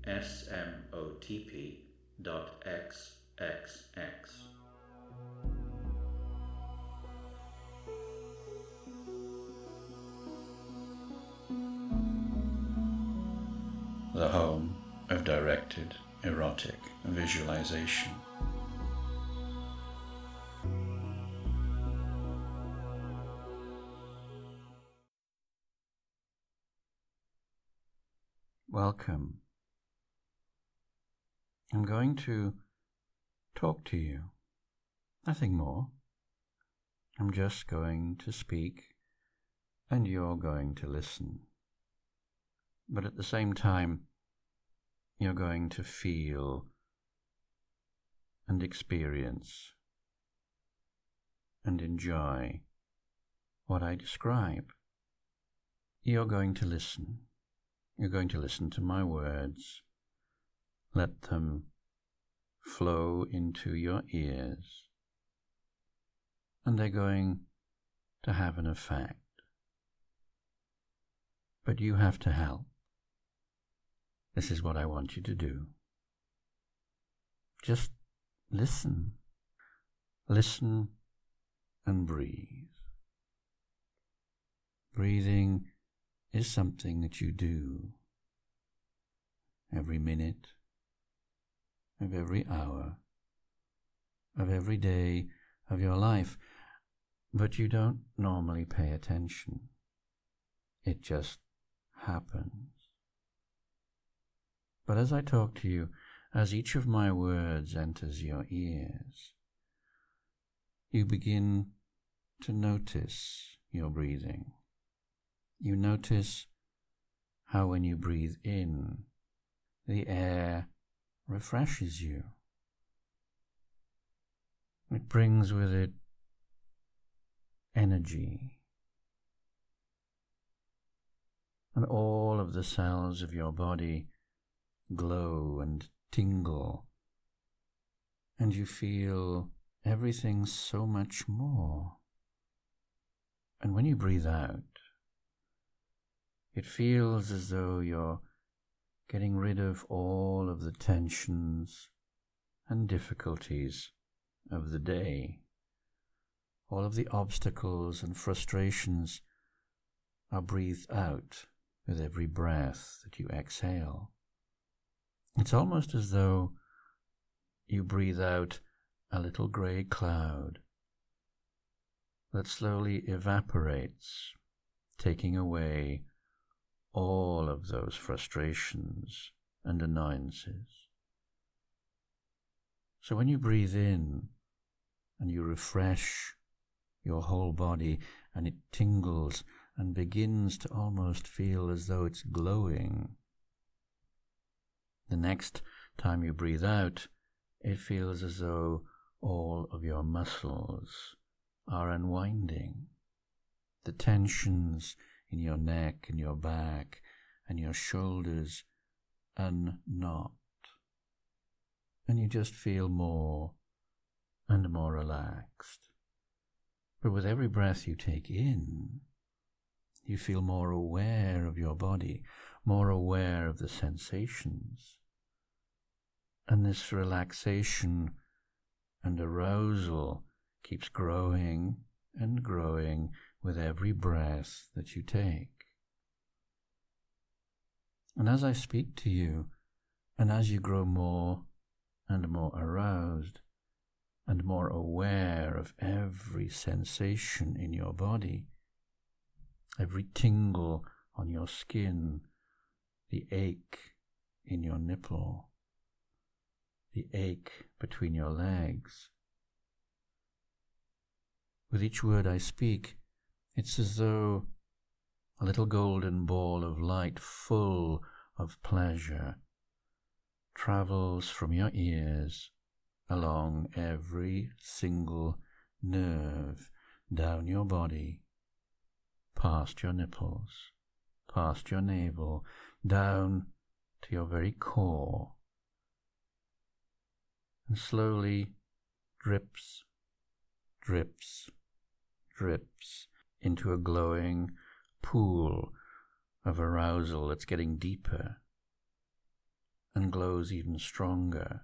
smotp.xxx. The home of directed erotic visualization. Welcome. I'm going to talk to you. Nothing more. I'm just going to speak and you're going to listen. But at the same time, you're going to feel and experience and enjoy what I describe. You're going to listen. You're going to listen to my words. Let them flow into your ears. And they're going to have an effect. But you have to help. This is what I want you to do. Just listen. Listen and breathe. Breathing is something that you do every minute of every hour of every day of your life, but you don't normally pay attention. It just happens. But as I talk to you, as each of my words enters your ears, you begin to notice your breathing. You notice how when you breathe in, the air refreshes you. It brings with it energy. And all of the cells of your body glow and tingle. And you feel everything so much more. And when you breathe out, it feels as though you're getting rid of all of the tensions and difficulties of the day. All of the obstacles and frustrations are breathed out with every breath that you exhale. It's almost as though you breathe out a little grey cloud that slowly evaporates, taking away all of those frustrations and annoyances. So when you breathe in and you refresh your whole body and it tingles and begins to almost feel as though it's glowing, the next time you breathe out, it feels as though all of your muscles are unwinding. The tensions in your neck and your back and your shoulders unknot. And you just feel more and more relaxed. But with every breath you take in, you feel more aware of your body, more aware of the sensations. And this relaxation and arousal keeps growing and growing with every breath that you take. And as I speak to you, and as you grow more and more aroused and more aware of every sensation in your body, every tingle on your skin, the ache in your nipple, the ache between your legs. With each word I speak, it's as though a little golden ball of light full of pleasure travels from your ears along every single nerve down your body, past your nipples, past your navel, down to your very core, and slowly drips, drips, drips into a glowing pool of arousal that's getting deeper and glows even stronger,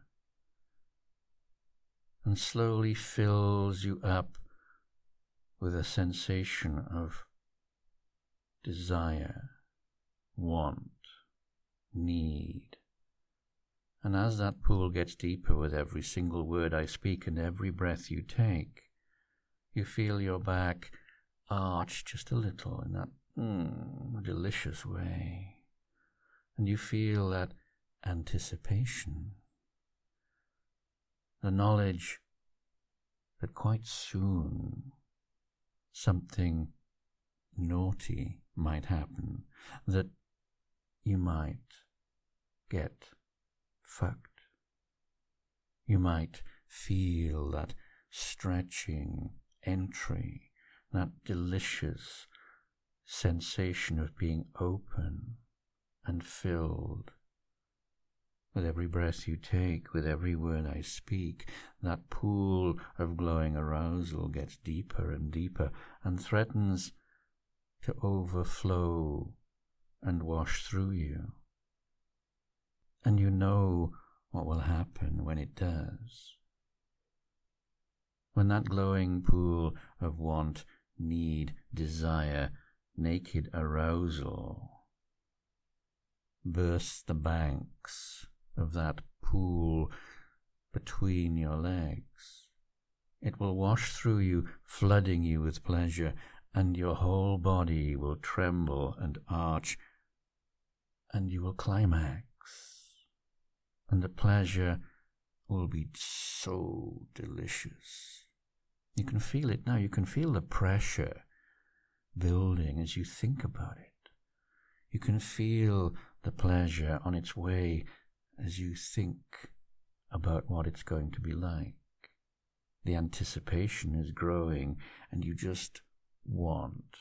and slowly fills you up with a sensation of desire, want, need. And as that pool gets deeper with every single word I speak and every breath you take, you feel your back arch just a little in that delicious way. And you feel that anticipation, the knowledge that quite soon something naughty might happen, that you might get fucked. You might feel that stretching entry, that delicious sensation of being open and filled. With every breath you take, with every word I speak, that pool of glowing arousal gets deeper and deeper and threatens to overflow and wash through you. And you know what will happen when it does. When that glowing pool of want, need, desire, naked arousal bursts the banks of that pool between your legs, it will wash through you, flooding you with pleasure, and your whole body will tremble and arch, and you will climax, and the pleasure will be so delicious. You can feel it now. You can feel the pressure building as you think about it. You can feel the pleasure on its way as you think about what it's going to be like. The anticipation is growing, and you just want.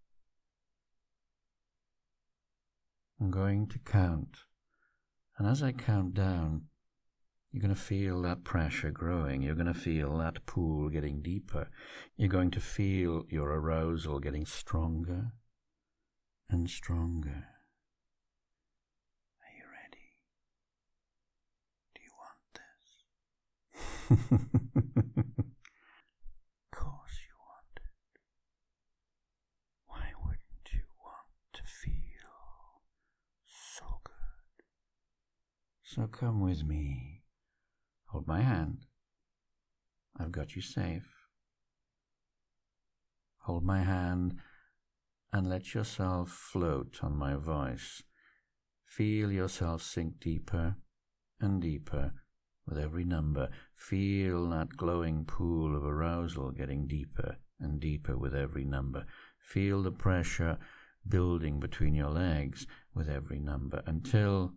I'm going to count, and as I count down, you're going to feel that pressure growing. You're going to feel that pool getting deeper. You're going to feel your arousal getting stronger and stronger. Are you ready? Do you want this? Of course you want it. Why wouldn't you want to feel so good? So come with me. Hold my hand. I've got you safe. Hold my hand and let yourself float on my voice. Feel yourself sink deeper and deeper with every number. Feel that glowing pool of arousal getting deeper and deeper with every number. Feel the pressure building between your legs with every number until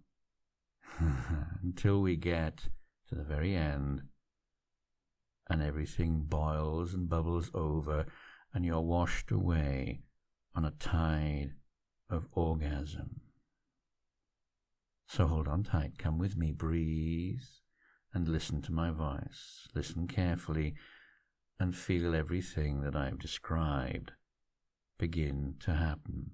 we get to the very end, and everything boils and bubbles over, and you're washed away on a tide of orgasm. So hold on tight, come with me, breathe, and listen to my voice. Listen carefully and feel everything that I've described begin to happen.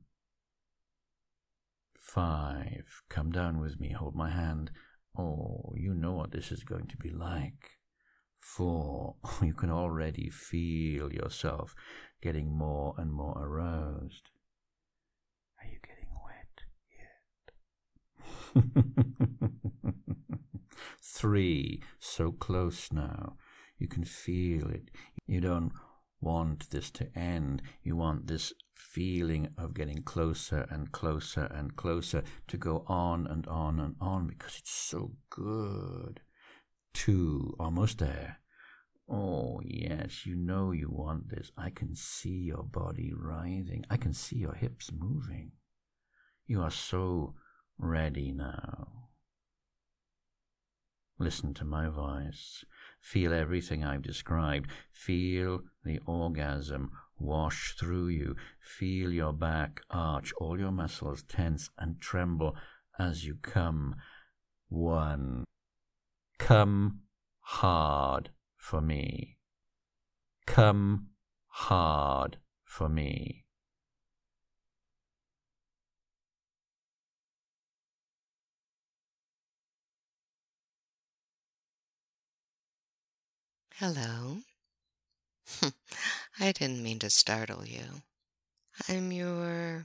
5, come down with me, hold my hand. Oh, you know what this is going to be like. 4, you can already feel yourself getting more and more aroused. Are you getting wet yet? 3, so close now. You can feel it. You don't want this to end. You want this feeling of getting closer and closer and closer to go on and on and on because it's so good. 2, almost there. Oh, yes, you know you want this. I can see your body writhing. I can see your hips moving. You are so ready now. Listen to my voice. Feel everything I've described. Feel the orgasm wash through you. Feel your back arch, all your muscles tense and tremble as you come. 1. Come hard for me. Come hard for me. Hello. I didn't mean to startle you. I'm your,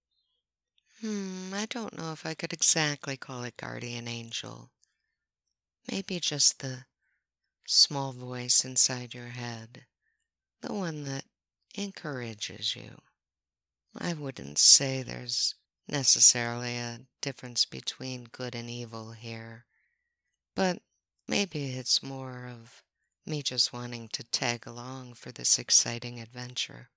I don't know if I could exactly call it guardian angel. Maybe just the small voice inside your head, the one that encourages you. I wouldn't say there's necessarily a difference between good and evil here, but maybe it's more of me just wanting to tag along for this exciting adventure.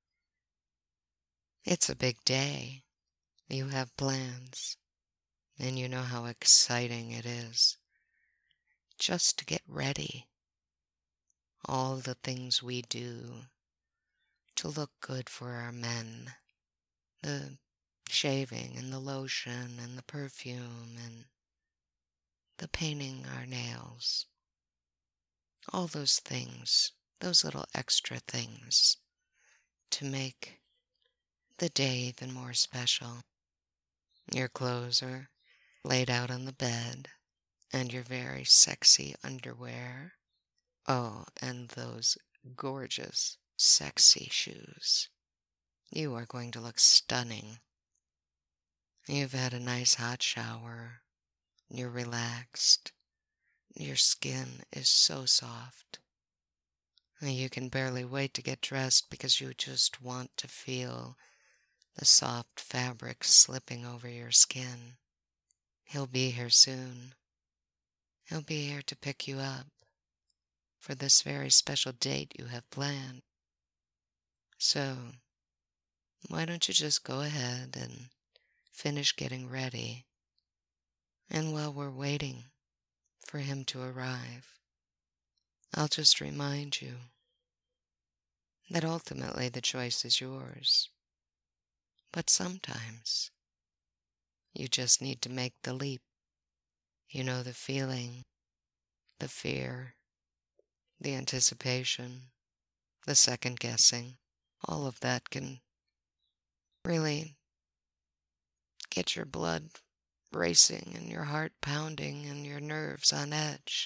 It's a big day. You have plans, and you know how exciting it is just to get ready. All the things we do to look good for our men, the shaving and the lotion and the perfume and the painting our nails, all those things, those little extra things to make the day even more special. Your clothes are laid out on the bed, and your very sexy underwear. Oh, and those gorgeous, sexy shoes. You are going to look stunning. You've had a nice hot shower. You're relaxed. Your skin is so soft. You can barely wait to get dressed because you just want to feel the soft fabric slipping over your skin. He'll be here soon. He'll be here to pick you up for this very special date you have planned. So, why don't you just go ahead and finish getting ready? And while we're waiting for him to arrive, I'll just remind you that ultimately the choice is yours. But sometimes you just need to make the leap. You know, the feeling, the fear, the anticipation, the second guessing, all of that can really get your blood racing and your heart pounding and your nerves on edge.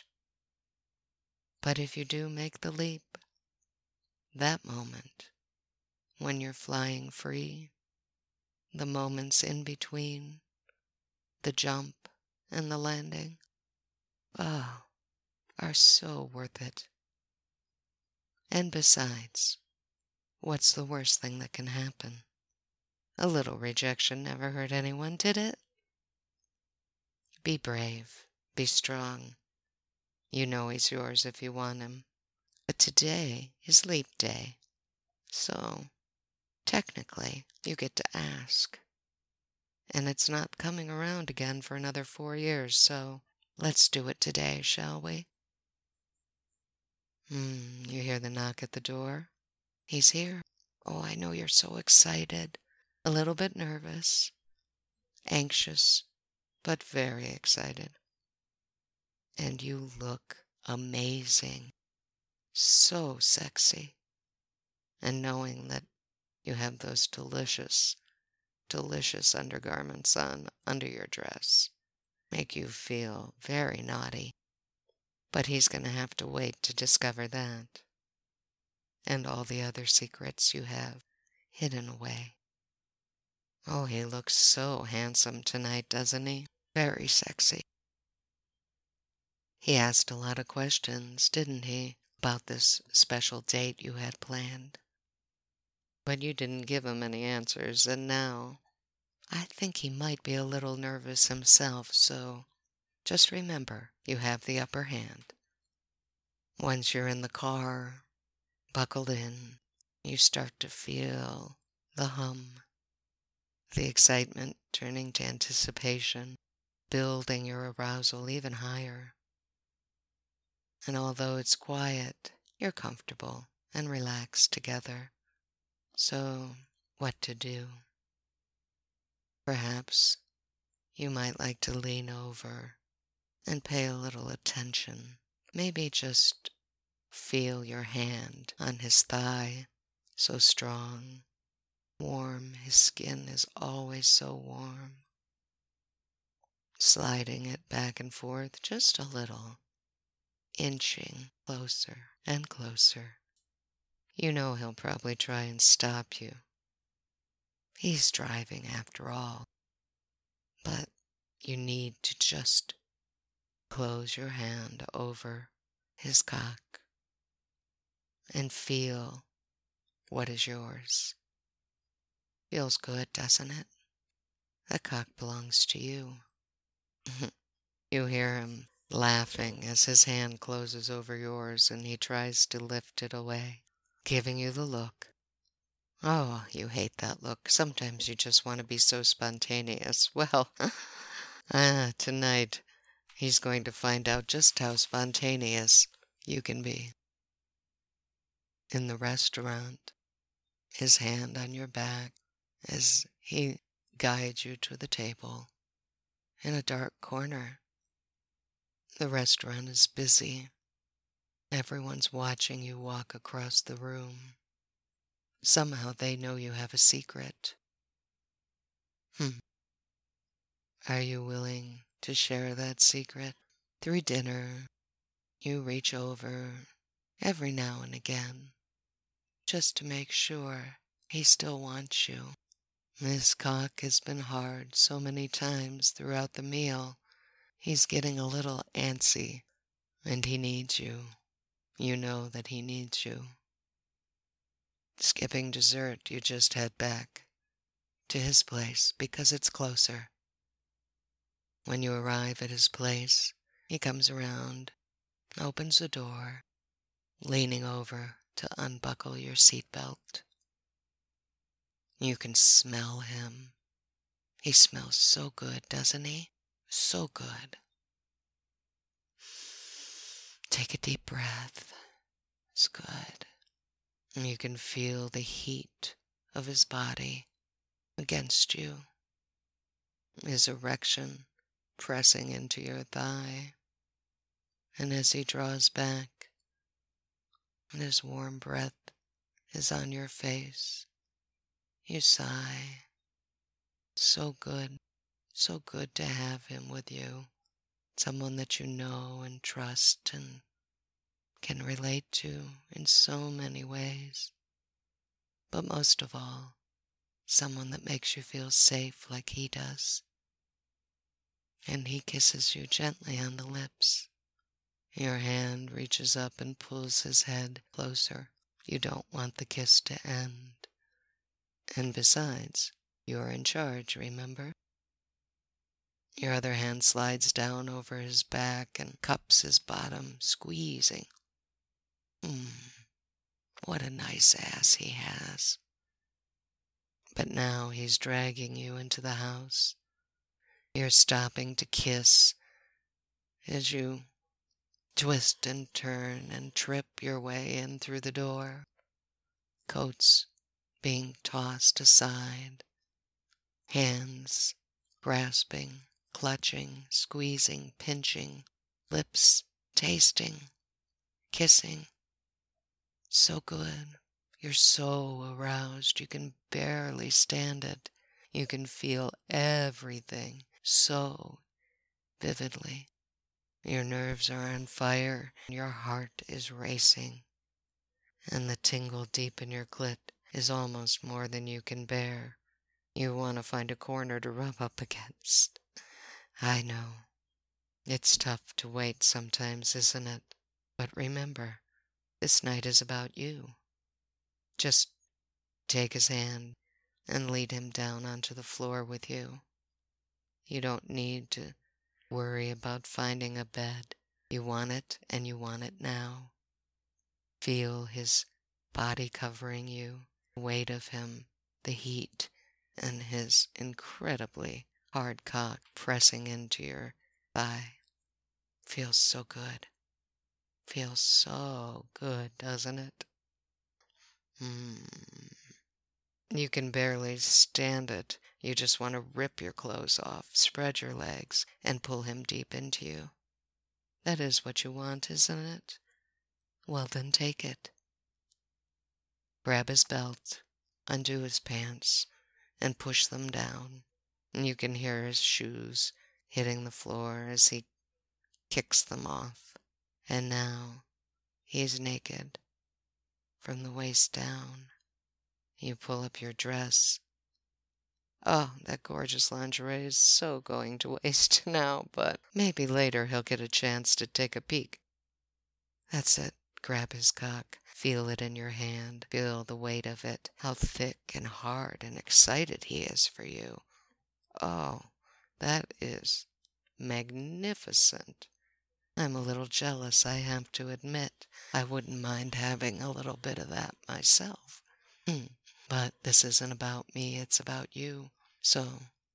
But if you do make the leap, that moment when you're flying free, the moments in between, the jump and the landing, oh, are so worth it. And besides, what's the worst thing that can happen? A little rejection never hurt anyone, did it? Be brave. Be strong. You know he's yours if you want him. But today is leap day. So, technically, you get to ask. And it's not coming around again for another 4 years, so let's do it today, shall we? You hear the knock at the door? He's here. Oh, I know you're so excited. A little bit nervous. Anxious, but very excited. And you look amazing. So sexy. And knowing that you have those delicious, delicious undergarments on under your dress make you feel very naughty. But he's going to have to wait to discover that. And all the other secrets you have hidden away. Oh, he looks so handsome tonight, doesn't he? Very sexy. He asked a lot of questions, didn't he, about this special date you had planned? But you didn't give him any answers, and now I think he might be a little nervous himself, so just remember you have the upper hand. Once you're in the car, buckled in, you start to feel the hum, the excitement turning to anticipation, building your arousal even higher. And although it's quiet, you're comfortable and relaxed together. So, what to do? Perhaps you might like to lean over and pay a little attention. Maybe just feel your hand on his thigh, so strong, warm. His skin is always so warm. Sliding it back and forth just a little, inching closer and closer. You know he'll probably try and stop you. He's driving after all. But you need to just close your hand over his cock and feel what is yours. Feels good, doesn't it? The cock belongs to you. You hear him laughing as his hand closes over yours and he tries to lift it away, giving you the look. Oh, you hate that look. Sometimes you just want to be so spontaneous. Well, tonight he's going to find out just how spontaneous you can be. In the restaurant, his hand on your back as he guides you to the table in a dark corner. The restaurant is busy. Everyone's watching you walk across the room. Somehow they know you have a secret. Are you willing to share that secret? Through dinner, you reach over every now and again, just to make sure he still wants you. His cock has been hard so many times throughout the meal, he's getting a little antsy, and he needs you. You know that he needs you. Skipping dessert, you just head back to his place because it's closer. When you arrive at his place, he comes around, opens the door, leaning over to unbuckle your seatbelt. You can smell him. He smells so good, doesn't he? So good. Take a deep breath. It's good. You can feel the heat of his body against you. His erection pressing into your thigh. And as he draws back, and his warm breath is on your face, you sigh. So good to have him with you. Someone that you know and trust and can relate to in so many ways. But most of all, someone that makes you feel safe like he does. And he kisses you gently on the lips. Your hand reaches up and pulls his head closer. You don't want the kiss to end. And besides, you're in charge, remember? Your other hand slides down over his back and cups his bottom, squeezing. What a nice ass he has. But now he's dragging you into the house. You're stopping to kiss as you twist and turn and trip your way in through the door. Coats being tossed aside. Hands grasping, clutching, squeezing, pinching. Lips tasting, kissing. So good. You're so aroused you can barely stand it. You can feel everything so vividly. Your nerves are on fire, your heart is racing, and the tingle deep in your clit is almost more than you can bear. You want to find a corner to rub up against. I know. It's tough to wait sometimes, isn't it? But remember, this night is about you. Just take his hand and lead him down onto the floor with you. You don't need to worry about finding a bed. You want it, and you want it now. Feel his body covering you, the weight of him, the heat, and his incredibly hard cock pressing into your thigh. Feels so good. Feels so good, doesn't it? You can barely stand it. You just want to rip your clothes off, spread your legs, and pull him deep into you. That is what you want, isn't it? Well, then take it. Grab his belt, undo his pants, and push them down. And you can hear his shoes hitting the floor as he kicks them off. And now he's naked from the waist down. You pull up your dress. Oh, that gorgeous lingerie is so going to waste now, but maybe later he'll get a chance to take a peek. That's it. Grab his cock. Feel it in your hand. Feel the weight of it. How thick and hard and excited he is for you. Oh, that is magnificent. I'm a little jealous, I have to admit. I wouldn't mind having a little bit of that myself. But this isn't about me, it's about you. So,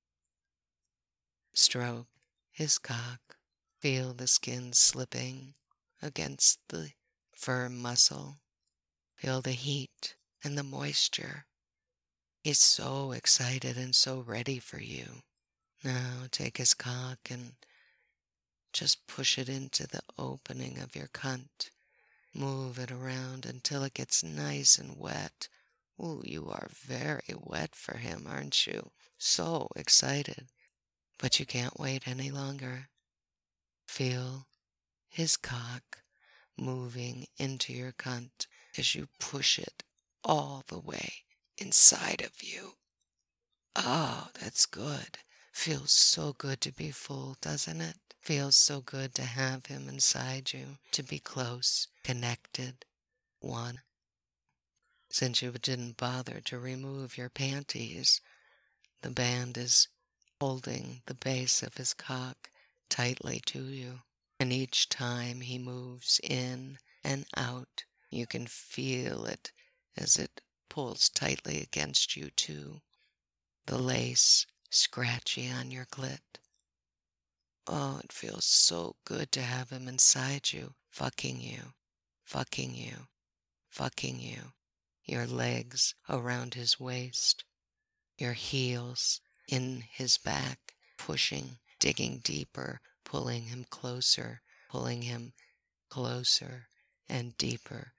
stroke his cock. Feel the skin slipping against the firm muscle. Feel the heat and the moisture. He's so excited and so ready for you. Now take his cock and just push it into the opening of your cunt. Move it around until it gets nice and wet. Ooh, you are very wet for him, aren't you? So excited. But you can't wait any longer. Feel his cock moving into your cunt as you push it all the way inside of you. Oh, that's good. Feels so good to be full, doesn't it? Feels so good to have him inside you, to be close, connected, one. Since you didn't bother to remove your panties, the band is holding the base of his cock tightly to you. And each time he moves in and out, you can feel it as it pulls tightly against you too. The lace scratchy on your clit. Oh, it feels so good to have him inside you, fucking you, fucking you, fucking you. Your legs around his waist, your heels in his back, pushing, digging deeper, pulling him closer and deeper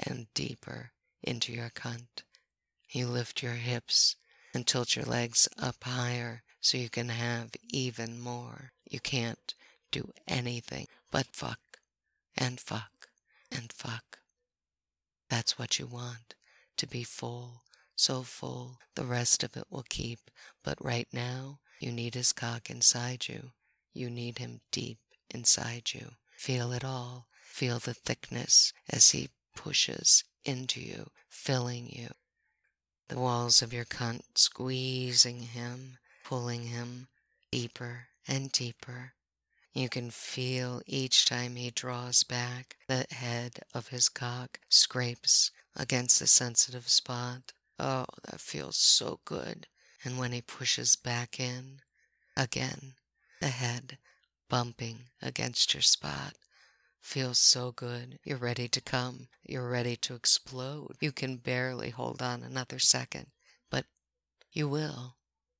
into your cunt. You lift your hips and tilt your legs up higher so you can have even more. You can't do anything but fuck and fuck and fuck. That's what you want, to be full, so full the rest of it will keep. But right now, you need his cock inside you. You need him deep inside you. Feel it all. Feel the thickness as he pushes into you, filling you. The walls of your cunt squeezing him, pulling him deeper and deeper. You can feel each time he draws back, the head of his cock scrapes against the sensitive spot. Oh, that feels so good. And when he pushes back in, again, the head bumping against your spot. Feels so good. You're ready to come. You're ready to explode. You can barely hold on another second. But you will.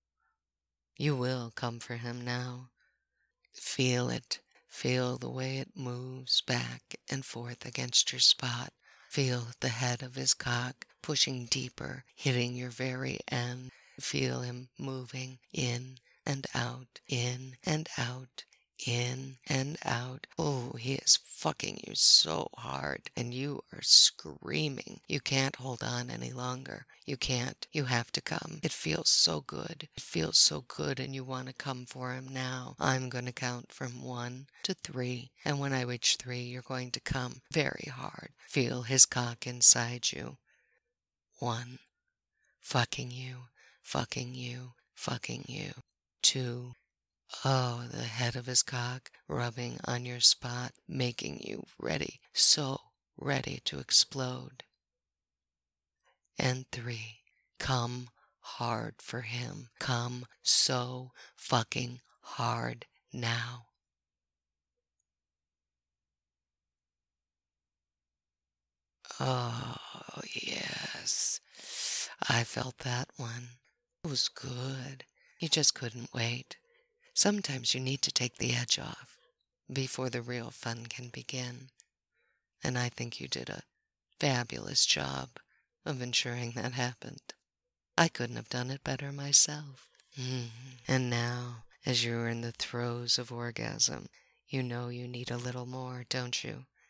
You will come for him now. Feel it. Feel the way it moves back and forth against your spot. Feel the head of his cock pushing deeper, hitting your very end. Feel him moving in and out, in and out, in and out. Oh, he is fucking you so hard, and you are screaming. You can't hold on any longer. You can't. You have to come. It feels so good. It feels so good, and you want to come for him now. I'm going to count from 1 to 3, and when I reach 3, you're going to come very hard. Feel his cock inside you. 1. Fucking you, fucking you, fucking you. 2. Oh, the head of his cock rubbing on your spot, making you ready, so ready to explode. And 3, come hard for him. Come so fucking hard now. Oh, yes. I felt that one. It was good. You just couldn't wait. Sometimes you need to take the edge off before the real fun can begin. And I think you did a fabulous job of ensuring that happened. I couldn't have done it better myself. And now, as you're in the throes of orgasm, you know you need a little more, don't you?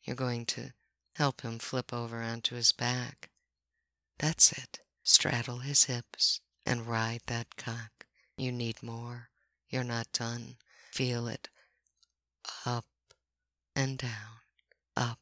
You're going to help him flip over onto his back. That's it. Straddle his hips and ride that cock. You need more. You're not done. Feel it. Up and down. Up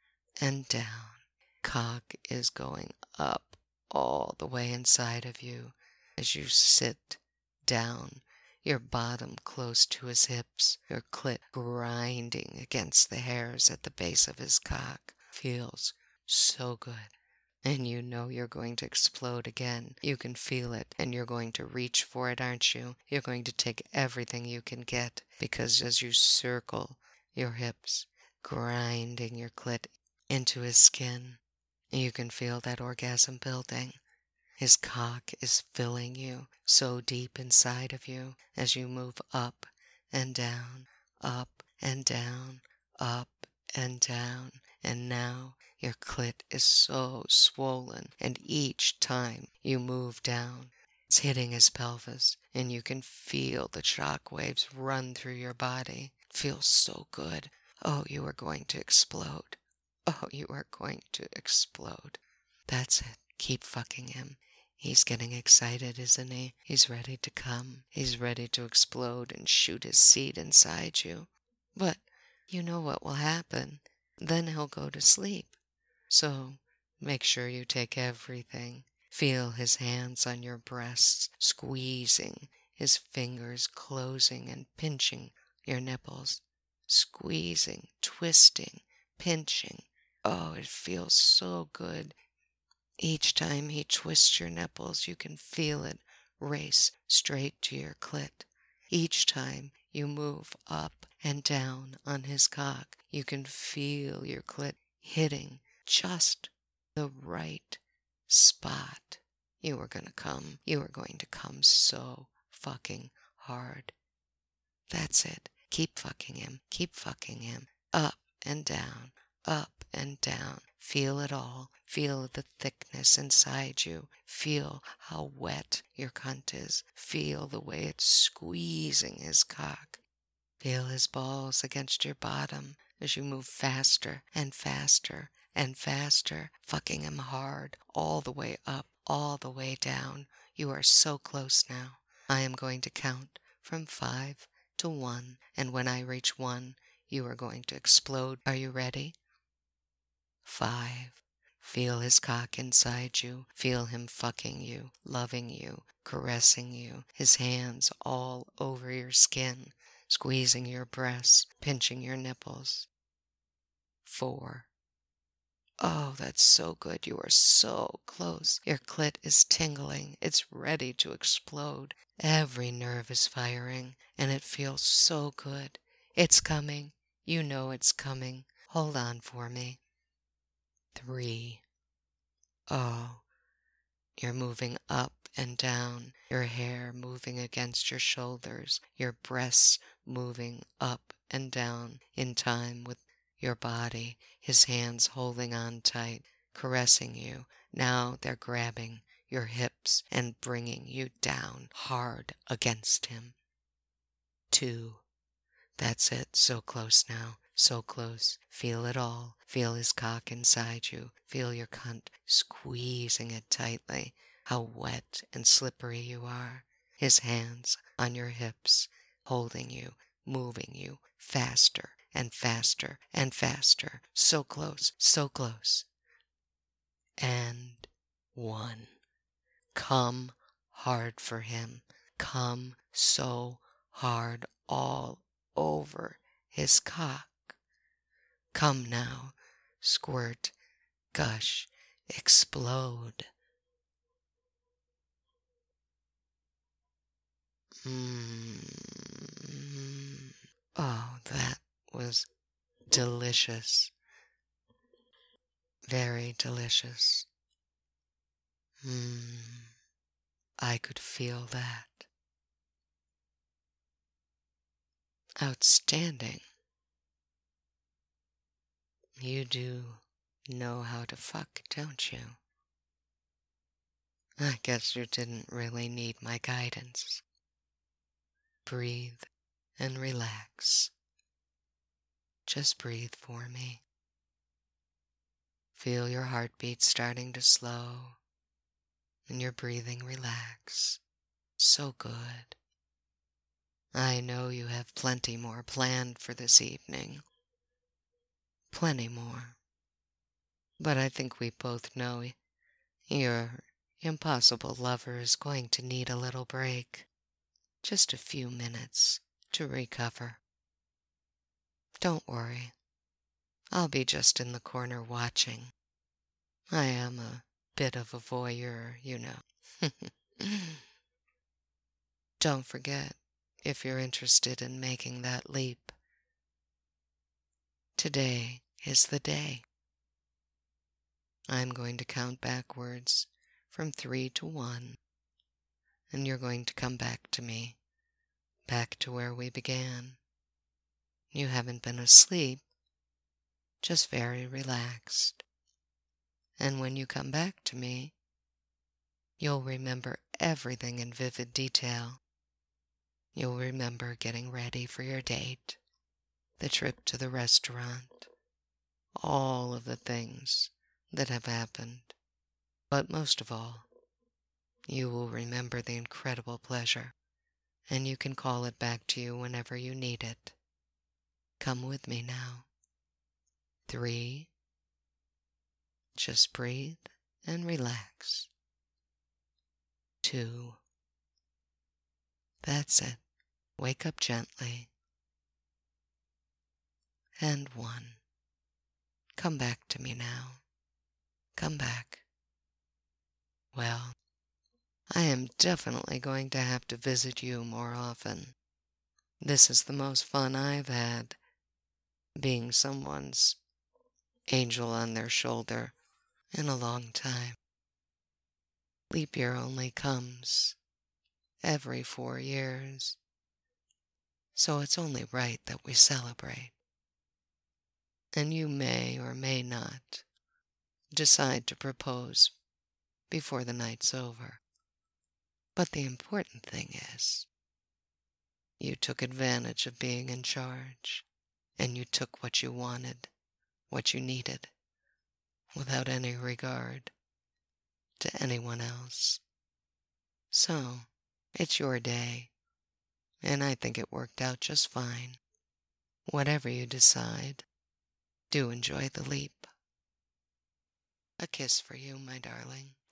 and down. Cock is going up all the way inside of you as you sit down, your bottom close to his hips, your clit grinding against the hairs at the base of his cock. Feels so good. And you know you're going to explode again. You can feel it, and you're going to reach for it, aren't you? You're going to take everything you can get, because as you circle your hips, grinding your clit into his skin, you can feel that orgasm building. His cock is filling you so deep inside of you as you move up and down, up and down, up and down. And now your clit is so swollen, and each time you move down, it's hitting his pelvis, and you can feel the shock waves run through your body. It feels so good. Oh, you are going to explode. Oh, you are going to explode. That's it. Keep fucking him. He's getting excited, isn't he? He's ready to come. He's ready to explode and shoot his seed inside you. But you know what will happen. Then he'll go to sleep. So make sure you take everything. Feel his hands on your breasts, squeezing, his fingers closing and pinching your nipples. Squeezing, twisting, pinching. Oh, it feels so good. Each time he twists your nipples, you can feel it race straight to your clit. Each time you move up and down on his cock, you can feel your clit hitting just the right spot. You are going to come. You are going to come so fucking hard. That's it. Keep fucking him. Keep fucking him. Up and down. Up and down. Feel it all. Feel the thickness inside you. Feel how wet your cunt is. Feel the way it's squeezing his cock. Feel his balls against your bottom as you move faster and faster and faster, fucking him hard, all the way up, all the way down. You are so close now. I am going to count from 5 to 1, and when I reach 1, you are going to explode. Are you ready? 5. Feel his cock inside you. Feel him fucking you, loving you, caressing you, his hands all over your skin, squeezing your breasts, pinching your nipples. 4. Oh, that's so good. You are so close. Your clit is tingling. It's ready to explode. Every nerve is firing, and it feels so good. It's coming. You know it's coming. Hold on for me. 3. Oh, you're moving up and down, your hair moving against your shoulders, your breasts moving up and down in time with your body, his hands holding on tight, caressing you. Now they're grabbing your hips and bringing you down hard against him. 2. That's it, so close now. So close. Feel it all. Feel his cock inside you. Feel your cunt squeezing it tightly. How wet and slippery you are. His hands on your hips, holding you, moving you faster and faster and faster. So close, so close. And 1. Come hard for him. Come so hard all over his cock. Come now, squirt, gush, explode. Oh, that was delicious. Very delicious. I could feel that. Outstanding. You do know how to fuck, don't you? I guess you didn't really need my guidance. Breathe and relax. Just breathe for me. Feel your heartbeat starting to slow and your breathing relax. So good. I know you have plenty more planned for this evening. Plenty more. But I think we both know your impossible lover is going to need a little break. Just a few minutes to recover. Don't worry. I'll be just in the corner watching. I am a bit of a voyeur, you know. Don't forget, if you're interested in making that leap, today is the day. I'm going to count backwards from 3 to 1, and you're going to come back to me, back to where we began. You haven't been asleep, just very relaxed. And when you come back to me, you'll remember everything in vivid detail. You'll remember getting ready for your date, the trip to the restaurant, all of the things that have happened. But most of all, you will remember the incredible pleasure, and you can call it back to you whenever you need it. Come with me now. 3. Just breathe and relax. 2. That's it. Wake up gently. And 1. Come back to me now. Come back. Well, I am definitely going to have to visit you more often. This is the most fun I've had, being someone's angel on their shoulder in a long time. Leap year only comes every 4 years, so it's only right that we celebrate. And you may or may not decide to propose before the night's over. But the important thing is, you took advantage of being in charge, and you took what you wanted, what you needed, without any regard to anyone else. So, it's your day, and I think it worked out just fine. Whatever you decide, do enjoy the leap. A kiss for you, my darling.